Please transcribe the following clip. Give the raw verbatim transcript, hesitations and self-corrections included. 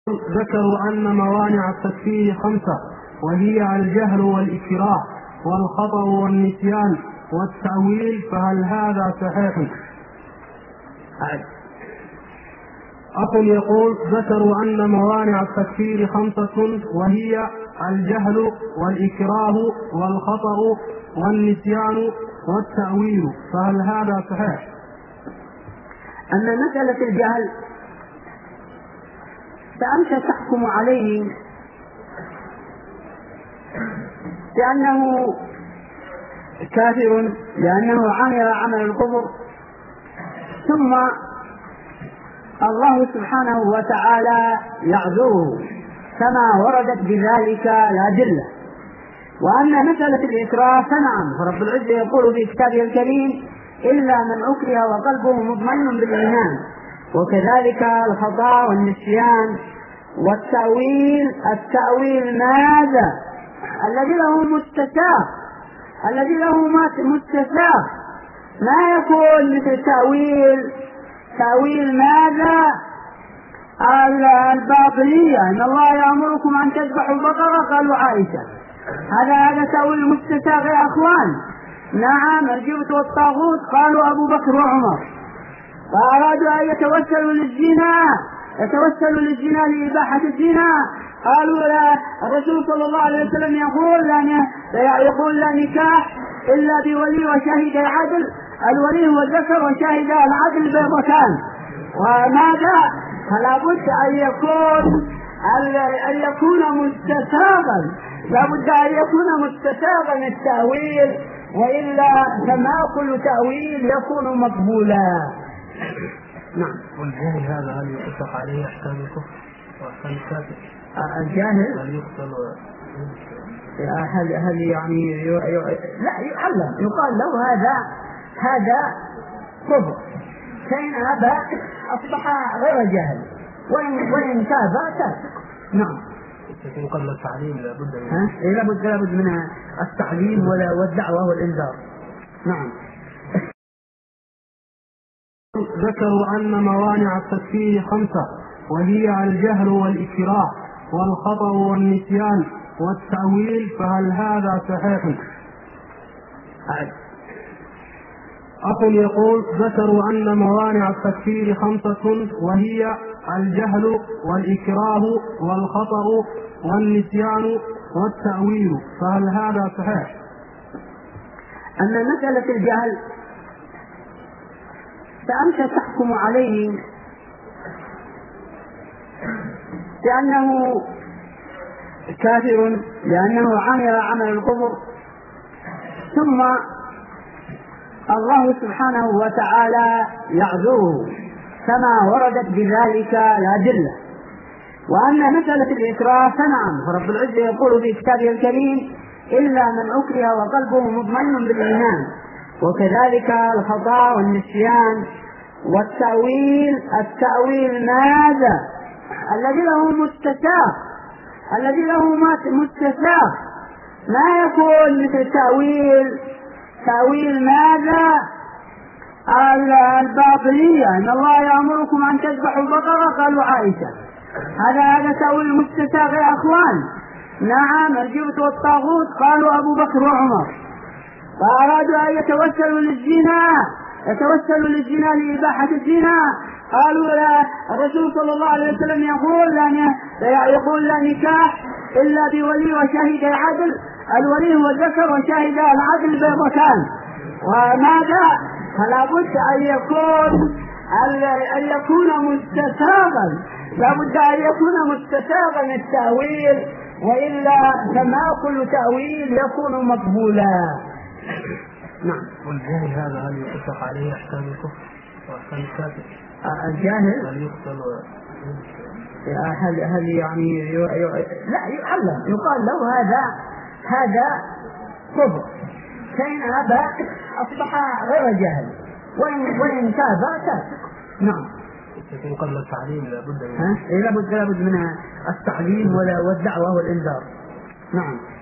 ذكروا أن موانع التكفير خمسة، وهي الجهل والإكراه والخطأ والنسيان والتأويل، فهل هذا صحيح؟ أخ يقول: ذكروا أن موانع التكفير خمسة، وهي الجهل والإكراه والخطأ والنسيان والتأويل، فهل هذا صحيح؟ أما مسألة الجهل فأنت تحكم عليه بأنه كافر لأنه عمل عمل الكفر، ثم الله سبحانه وتعالى يعذره كما وردت بذلك الأدلة. وأما مسألة الإكراه فنعم، فرب العزة يقول في كتابه الكريم: إلا من أكره وقلبه مطمئن بالإيمان. وكذلك الخطأ والنسيان والتأويل. التأويل ماذا؟ الذي له مستساغ، الذي له مستساغ ما يكون مثل تأويل تأويل ماذا؟ الباطنية: إن الله يأمركم أن تذبحوا البقرة، قالوا عائشة. هذا هذا تأويل مستساغ يا أخوان. نعم، الجبت والطاغوت، قالوا أبو بكر وعمر. فأرادوا أن يتوسلوا للزنا يتوسلوا للزنا لإباحة الزنا، قالوا لا، الرسول صلى الله عليه وسلم يقول لا يقول لا نكاح إلا بولي وشاهد العدل، الولي هو الذكر وشاهد العدل بيضتان. وماذا؟ فلا بد أن يكون أن يكون مستساغا، لا بد أن يكون مستساغا التأويل، وإلا فما كل تأويل يكون مقبولا. نعم. والجاهل هذا هل يطلق عليه أحكام الكفر وأحكام الكافر؟ الجاهل هل يقتل هل هل يعني ي... ي... لا يعلم، يقال له هذا هذا كفر، فإن أبى أصبح غير جاهل، وإن وإن تاب تاب. نعم. لكن قبل التعليم لابد من ها لابد لابد من التعليم والدعوة والإنذار. نعم. ذكروا أن موانع التكفير خمسة، وهي الجهل والإكراه والخطأ والنسيان والتأويل، فهل هذا صحيح؟ أخ يقول: ذكروا أن موانع التكفير خمسة، وهي الجهل والإكراه والخطأ والنسيان والتأويل، فهل هذا صحيح؟ أما مسألة الجهل فأنت تحكم عليه بأنه كافر لأنه عمل عمل الكفر، ثم الله سبحانه وتعالى يعذره كما وردت بذلك الأدلة. وأما مسألة الإكراه فنعم، فرب العزة يقول في كتابه الكريم: إلا من أكره وقلبه مطمئن بالإيمان. وكذلك الخطأ والنسيان والتأويل. التأويل ماذا؟ الذي له مستساغ، الذي له مستساغ ما يكون مثل تأويل تأويل ماذا؟ الباطنية: إن الله يأمركم أن تذبحوا البقرة، قالوا عائشة. هذا هذا تأويل مستساغ يا أخوان. نعم، الجبت والطاغوت، قالوا أبو بكر وعمر. فأرادوا أن يتوسلوا للزنا يتوسلوا للزنا لإباحة الزنا، قالوا لا، الرسول صلى الله عليه وسلم يقول لا يقول لا نكاح إلا بولي وشاهد العدل، الولي هو الذكر وشاهد العدل بيضتان. وماذا؟ فلا بد أن يكون أن يكون مستساغا، لا بد أن يكون مستساغا التأويل، وإلا فما كل تأويل يكون مقبولا. نعم. والجاهل هذا هل يطلق عليه أحكام الكفر وأحكام الكافر؟ الجاهل هل يقتل هل هل يعني ي... ي... لا يعلم، يقال له هذا هذا كفر، فإن أبى أصبح غير جاهل، وإن وإن تاب تاب. نعم. لكن قبل التعليم لابد من لابد لابد من التعليم والدعوة والإنذار. نعم.